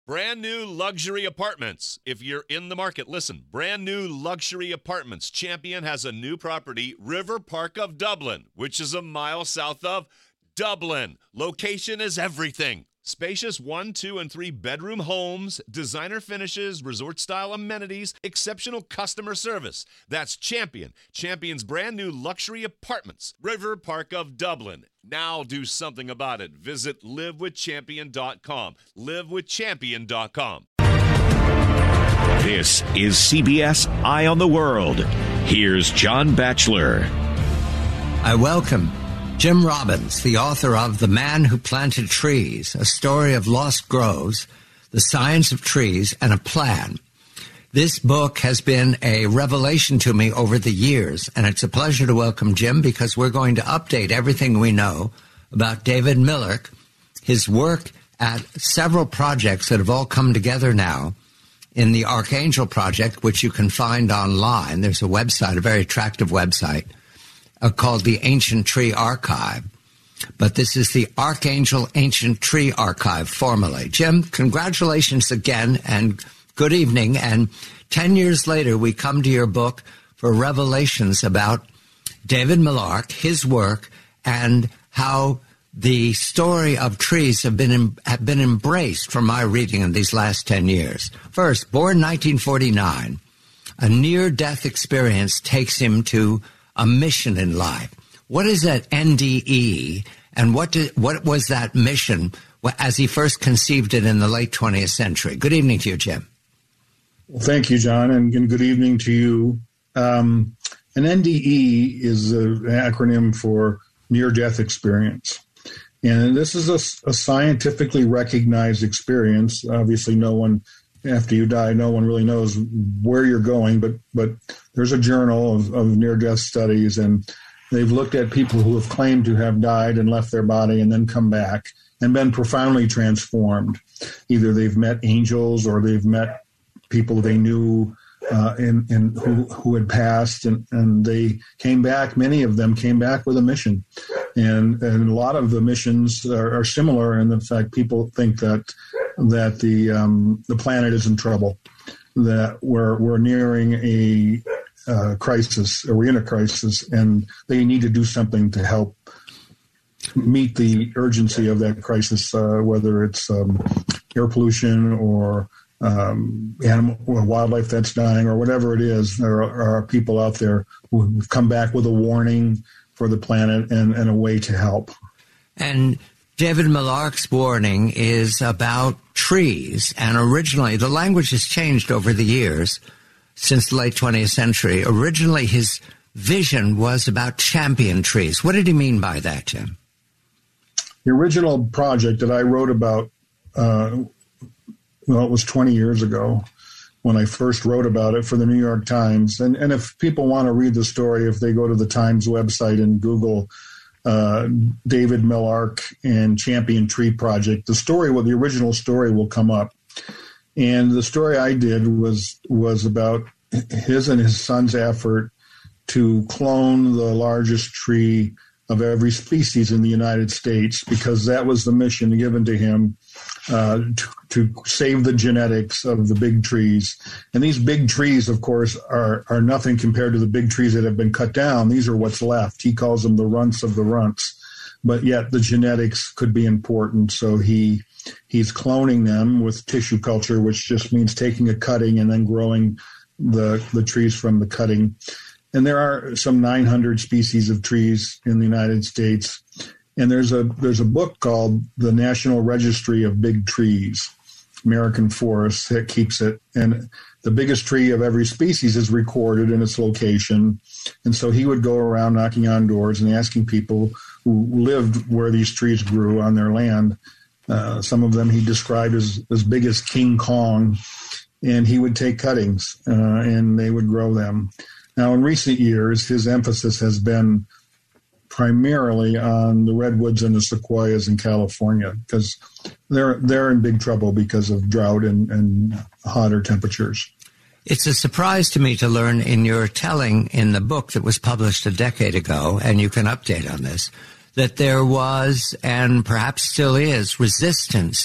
Brand new luxury apartments. If you're in the market, listen. Brand new luxury apartments. Champion has a new property, River Park of Dublin, which is a mile south of Dublin. Location is everything. Spacious 1, 2, and 3 bedroom homes, designer finishes, resort-style amenities, exceptional customer service. That's Champion. Champion's brand new luxury apartments, River Park of Dublin. Now do something about it. Visit livewithchampion.com. livewithchampion.com. This is CBS Eye on the World. Here's John Batchelor. I welcome Jim Robbins, the author of The Man Who Planted Trees, a story of lost groves, the science of trees, and a plan. This book has been a revelation to me over the years, and it's a pleasure to welcome Jim because we're going to update everything we know about David Millarch, his work at several projects that have all come together now in the Archangel Project, which you can find online. There's a website, a very attractive website, called the Ancient Tree Archive. But this is the Archangel Ancient Tree Archive, formally. Jim, congratulations again, and good evening. And 10 years later, we come to your book for revelations about David Millarch, his work, and how the story of trees have been embraced from my reading in these last 10 years. First, born 1949, a near-death experience takes him to a mission in life. What is that NDE, and what was that mission as he first conceived it in the late 20th century? Good evening to you, Jim. Well, thank you, John, and good evening to you. An NDE is an acronym for near-death experience. And this is a scientifically recognized experience. Obviously, no one, after you die, no one really knows where you're going, but there's a journal of near-death studies, and they've looked at people who have claimed to have died and left their body and then come back and been profoundly transformed. Either they've met angels or they've met people they knew who had passed, and they came back. Many of them came back with a mission, and a lot of the missions are similar in the fact people think that the planet is in trouble, that we're nearing a crisis, or we're in a crisis, and they need to do something to help meet the urgency of that crisis, whether it's air pollution or animal or wildlife that's dying or whatever it is. There are people out there who've come back with a warning for the planet and a way to help. And David Millarch's warning is about trees, and originally the language has changed over the years since the late 20th century. Originally his vision was about champion trees. What did he mean by that, Jim? The original project that I wrote about, it was 20 years ago when I first wrote about it for the New York Times. And if people want to read the story, if they go to the Times website and Google David Millarch and Champion Tree Project, the original story will come up. And the story I did was about his and his son's effort to clone the largest tree of every species in the United States, because that was the mission given to him, to save the genetics of the big trees. And these big trees, of course, are nothing compared to the big trees that have been cut down. These are what's left. He calls them the runts of the runts. But yet the genetics could be important. So he's cloning them with tissue culture, which just means taking a cutting and then growing the trees from the cutting. And there are some 900 species of trees in the United States. And there's a book called the National Registry of Big Trees, American Forests, that keeps it. And the biggest tree of every species is recorded in its location. And so he would go around knocking on doors and asking people who lived where these trees grew on their land. Some of them he described as big as King Kong. And he would take cuttings and they would grow them. Now, in recent years, his emphasis has been primarily on the redwoods and the sequoias in California, because they're in big trouble because of drought and hotter temperatures. It's a surprise to me to learn in your telling in the book that was published a decade ago, and you can update on this, that there was, and perhaps still is, resistance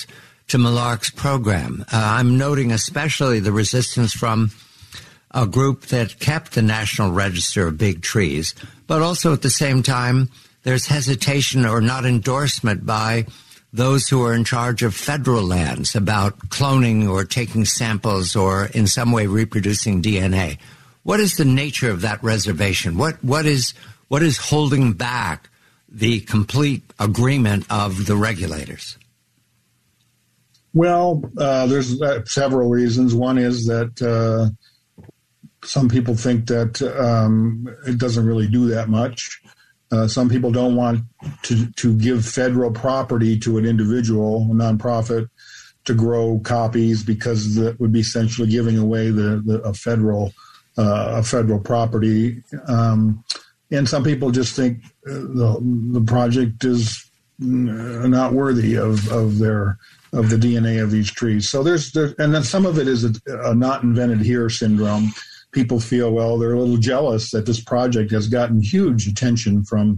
to Millark's program. I'm noting especially the resistance from a group that kept the National Register of Big Trees, but also at the same time, there's hesitation or not endorsement by those who are in charge of federal lands about cloning or taking samples or in some way reproducing DNA. What is the nature of that reservation? What is holding back the complete agreement of the regulators? Well, there's several reasons. One is that some people think that it doesn't really do that much. Some people don't want to give federal property to an individual, a nonprofit, to grow copies because that would be essentially giving away a federal property. And some people just think the project is not worthy of the DNA of these trees. So and then some of it is a not invented here syndrome. People feel, well, they're a little jealous that this project has gotten huge attention from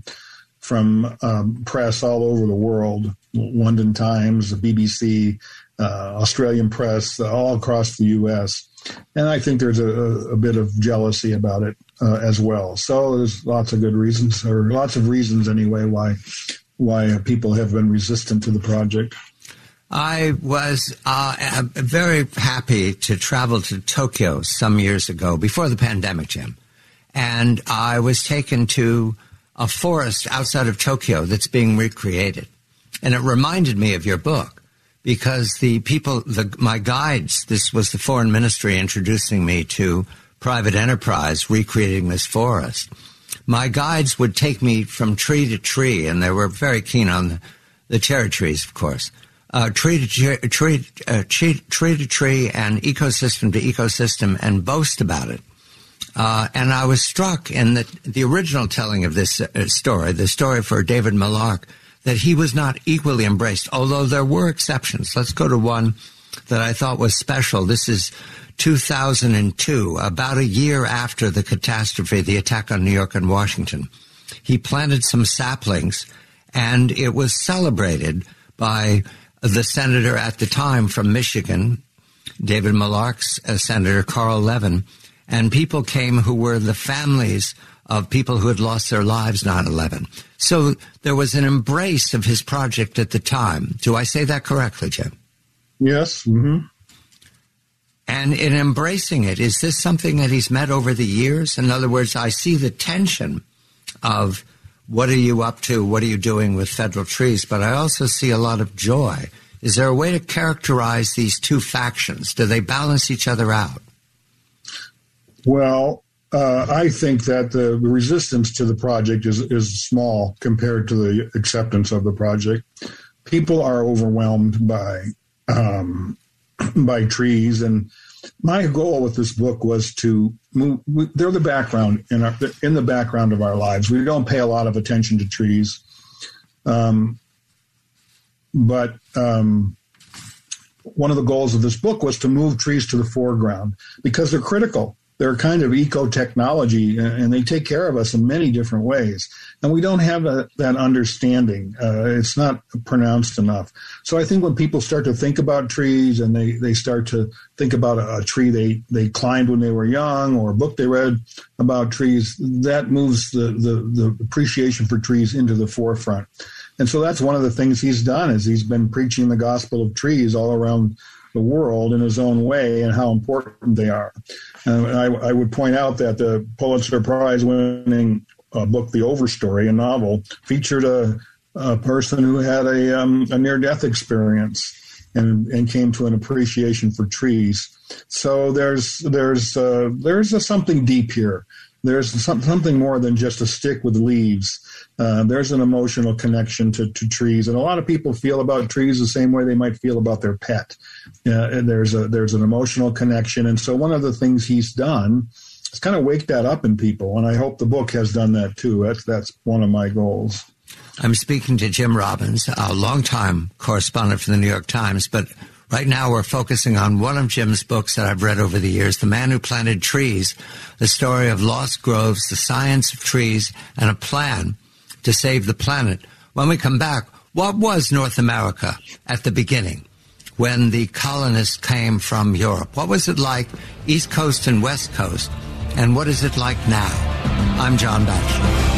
press all over the world, London Times, the BBC, Australian press, all across the U.S. And I think there's a bit of jealousy about it as well. So there's lots of good reasons, or lots of reasons anyway, why people have been resistant to the project. I was very happy to travel to Tokyo some years ago, before the pandemic, Jim. And I was taken to a forest outside of Tokyo that's being recreated. And it reminded me of your book, because the people, my guides, this was the foreign ministry introducing me to private enterprise recreating this forest. My guides would take me from tree to tree, and they were very keen on the cherry trees, of course. Tree to tree and ecosystem to ecosystem, and boast about it. And I was struck in the original telling of this story, the story for David Millark, that he was not equally embraced, although there were exceptions. Let's go to one that I thought was special. This is 2002, about a year after the catastrophe, the attack on New York and Washington. He planted some saplings, and it was celebrated by the senator at the time from Michigan, David Millark's Senator Carl Levin, and people came who were the families of people who had lost their lives 9/11. So there was an embrace of his project at the time. Do I say that correctly, Jim? Yes. Mm-hmm. And in embracing it, is this something that he's met over the years? In other words, I see the tension of what are you up to, what are you doing with federal trees, but I also see a lot of joy. Is there a way to characterize these two factions? Do they balance each other out? Well, I think that the resistance to the project is small compared to the acceptance of the project. People are overwhelmed by trees, and my goal with this book was to move. They're the background in the background of our lives. We don't pay a lot of attention to trees, but one of the goals of this book was to move trees to the foreground because they're critical. They're kind of eco-technology, and they take care of us in many different ways. And we don't have that understanding. It's not pronounced enough. So I think when people start to think about trees, and they start to think about a tree they climbed when they were young, or a book they read about trees, that moves the appreciation for trees into the forefront. And so that's one of the things he's done, is he's been preaching the gospel of trees all around the world in his own way and how important they are. I would point out that the Pulitzer Prize-winning book, The Overstory, a novel, featured a person who had a near-death experience and came to an appreciation for trees. So there's something deep here. There's something more than just a stick with leaves. There's an emotional connection to trees, and a lot of people feel about trees the same way they might feel about their pet. And there's an emotional connection, and so one of the things he's done is kind of wake that up in people, and I hope the book has done that too. That's one of my goals. I'm speaking to Jim Robbins, a longtime correspondent for the New York Times, but right now we're focusing on one of Jim's books that I've read over the years, The Man Who Planted Trees, the story of lost groves, the science of trees, and a plan to save the planet. When we come back, what was North America at the beginning? when the colonists came from Europe? What was it like East Coast and West Coast? And what is it like now? I'm John Batchelor.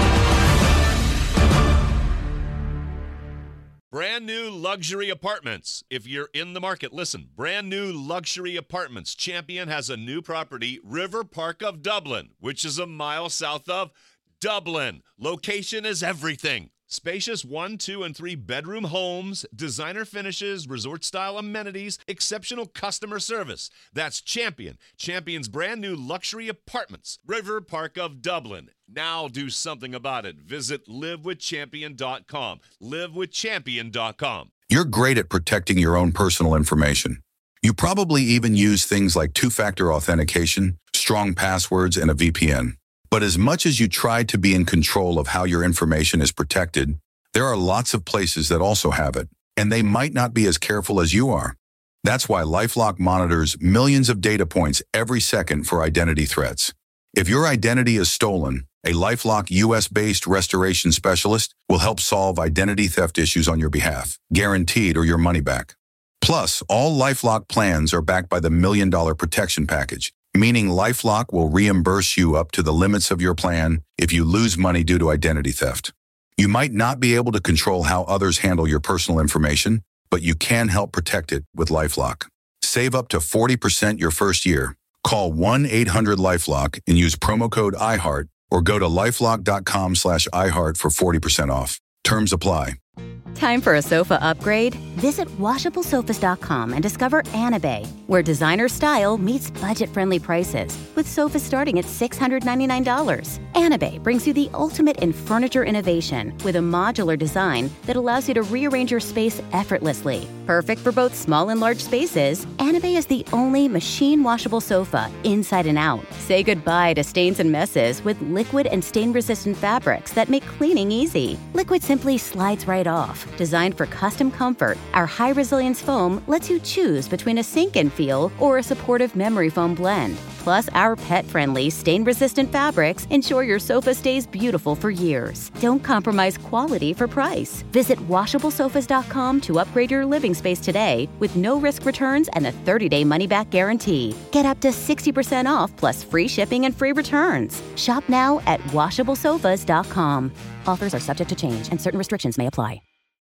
Brand new luxury apartments. If you're in the market, listen. Brand new luxury apartments. Champion has a new property, River Park of Dublin, which is a mile south of Dublin. Location is everything. Spacious 1, 2, and 3 bedroom homes, designer finishes, resort-style amenities, exceptional customer service. That's Champion. Champion's brand new luxury apartments, River Park of Dublin. Now do something about it. Visit livewithchampion.com. livewithchampion.com. You're great at protecting your own personal information. You probably even use things like two-factor authentication, strong passwords, and a VPN. But as much as you try to be in control of how your information is protected, there are lots of places that also have it, and they might not be as careful as you are. That's why LifeLock monitors millions of data points every second for identity threats. If your identity is stolen, a LifeLock US-based restoration specialist will help solve identity theft issues on your behalf, guaranteed or your money back. Plus, all LifeLock plans are backed by the $1 Million Protection Package, meaning LifeLock will reimburse you up to the limits of your plan if you lose money due to identity theft. You might not be able to control how others handle your personal information, but you can help protect it with LifeLock. Save up to 40% your first year. Call 1-800-LifeLock and use promo code IHEART or go to lifelock.com/iHeart for 40% off. Terms apply. Time for a sofa upgrade? Visit WashableSofas.com and discover Anabay, where designer style meets budget-friendly prices, with sofas starting at $699. Anabay brings you the ultimate in furniture innovation with a modular design that allows you to rearrange your space effortlessly. Perfect for both small and large spaces, Anabay is the only machine-washable sofa inside and out. Say goodbye to stains and messes with liquid and stain-resistant fabrics that make cleaning easy. Liquid simply slides right off. Designed for custom comfort, our high-resilience foam lets you choose between a sink-in feel or a supportive memory foam blend. Plus, our pet-friendly, stain-resistant fabrics ensure your sofa stays beautiful for years. Don't compromise quality for price. Visit WashableSofas.com to upgrade your living space today with no-risk returns and a 30-day money-back guarantee. Get up to 60% off plus free shipping and free returns. Shop now at WashableSofas.com. Offers are subject to change and certain restrictions may apply.